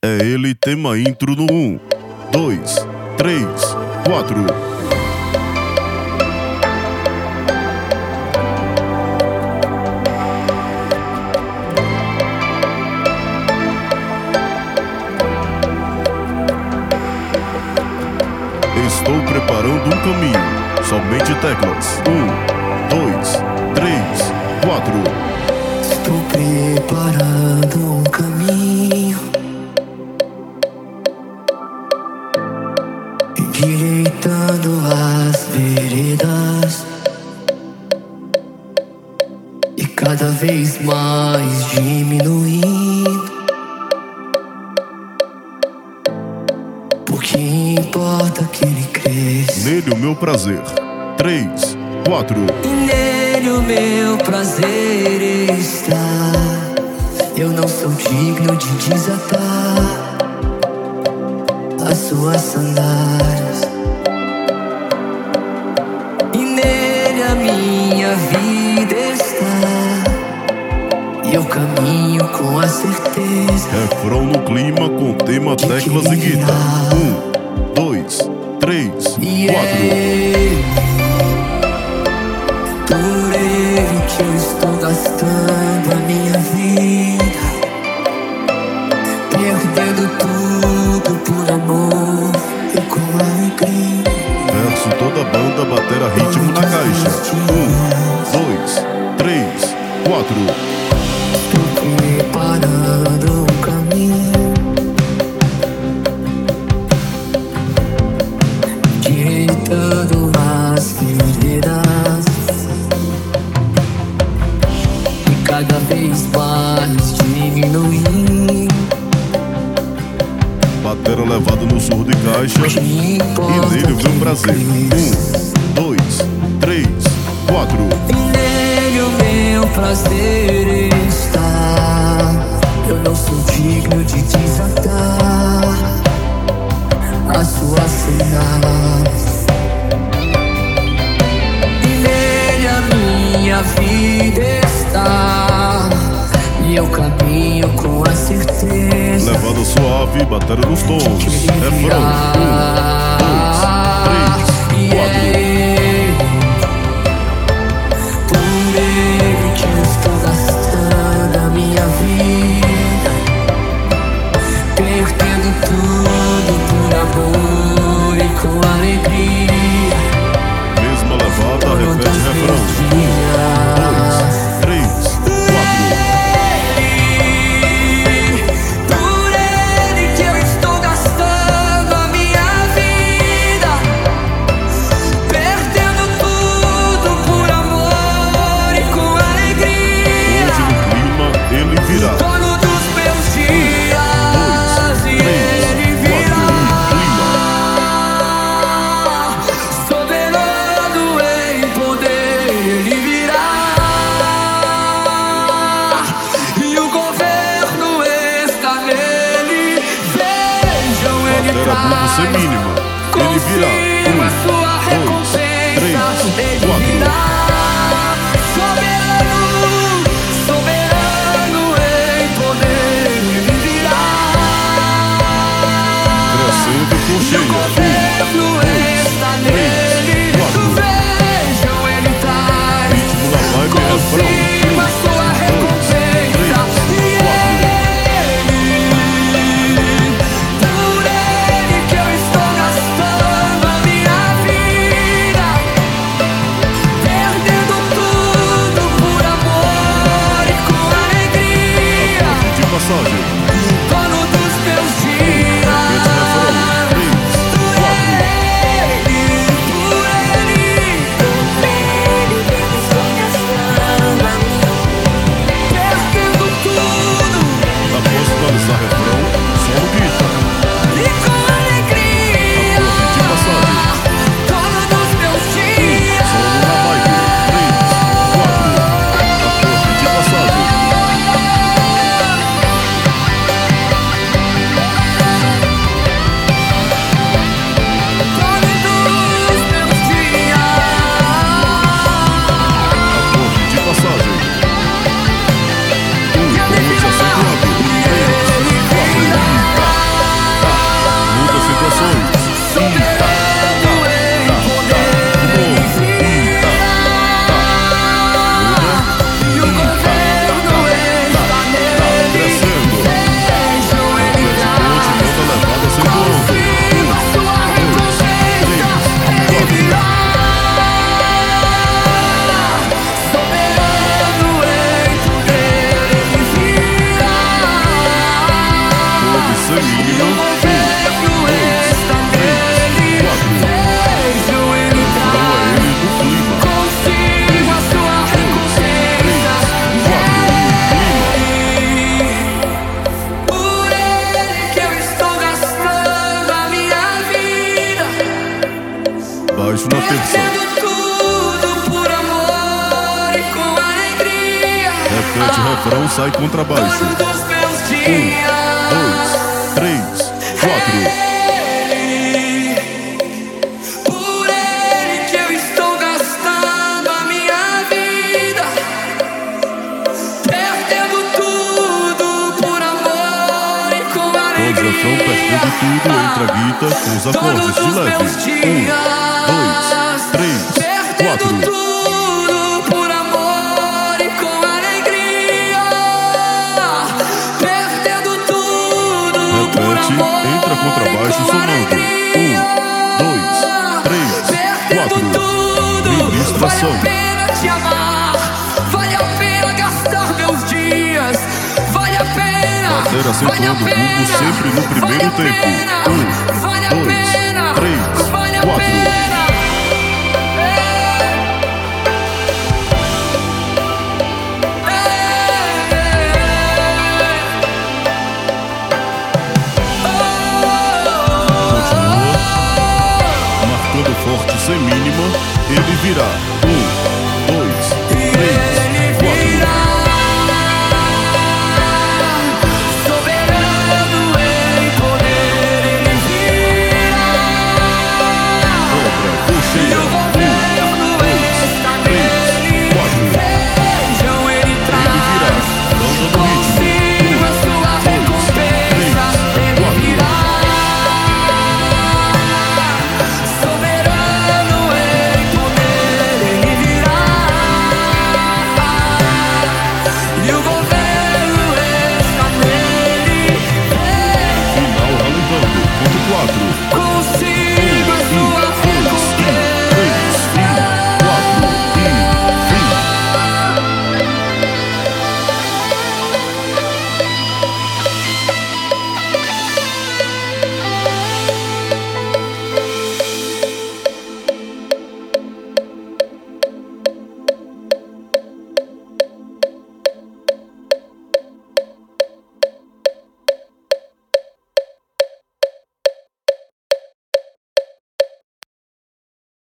É ele, tema intro no 1, 2, 3, 4. Estou preparando um caminho. Somente teclas. 1, 2, 3, 4. Estou preparando um caminho, endireitando as veredas, e cada vez mais diminuindo. Porque importa que ele cresça. Nele o meu prazer. 3, 4. E nele o meu prazer está. Eu não sou digno de desatar as suas sandálias. E nele a minha vida está. E eu caminho com a certeza. Refrão no clima com tema, teclas e guitarra. 1, 2, 3, 4. Por ele que eu estou gastando a minha vida, perdendo tudo por amor e com alegria. Verso toda banda, batera ritmo na caixa. 1, 2, 3, 4. Estou preparando um caminho, direitando as veredas, e cada vez mais diminuindo. Batera levada no surdo de caixa. E nele o meu prazer. 1, 2, 3, 4. E nele o meu prazer está. Eu não sou digno de desatar as suas cenas. E nele a minha vida está. E eu caminho com a certeza. Levada suave, batera nos tons. Refrão. 1, 2, 3, 4. Por ele que eu estou gastando a minha vida, perdendo tudo por amor e com alegria. Mesma levada, repete refrão. 1, 2, 3, 4. Por ele que eu estou gastando a minha vida, perdendo tudo por amor e com alegria. Hoje no clima ele virá. Dono dos meus dias, e ele virá. Soberano em poder, ele virá. E o governo está nele. Vejam, ele Batera duplo sem traz mínima. Ele virá. consigo a sua 1, 2, recompensa. 3, Ele 4. virá. Soberano, soberano em poder, ele virá. Crescendo e com cheia. 1, Governo 2, está 3, nele. 4. Vejam, ele traz Ritmo na vibe, refrão. consigo a sua 1, 2, 3, recompensa. 4. Por ele que eu estou gastando a minha vida, perdendo contrabaixo na terça. Tudo por amor e com alegria. Repete refrão, sai contrabaixo. Todos os meus dias. 1, 2, 3, 4. Por ele que eu estou gastando a minha vida, perdendo tudo por amor e com Todos alegria. refrão, perdendo tudo, entra a guita com os acordes de leve. 1, 2, 3, 4. Tudo por amor e com alegria, perdendo tudo por Repete, amor entra contrabaixo e com somando. 1, 2, 3, 4. Ministração. Vale a pena te amar, vale a pena gastar meus dias, vale a pena. Bater acentuando o bumbo sempre no primeiro tempo. 1, 2, 3, 4. Marcando forte sem mínima, ele virá.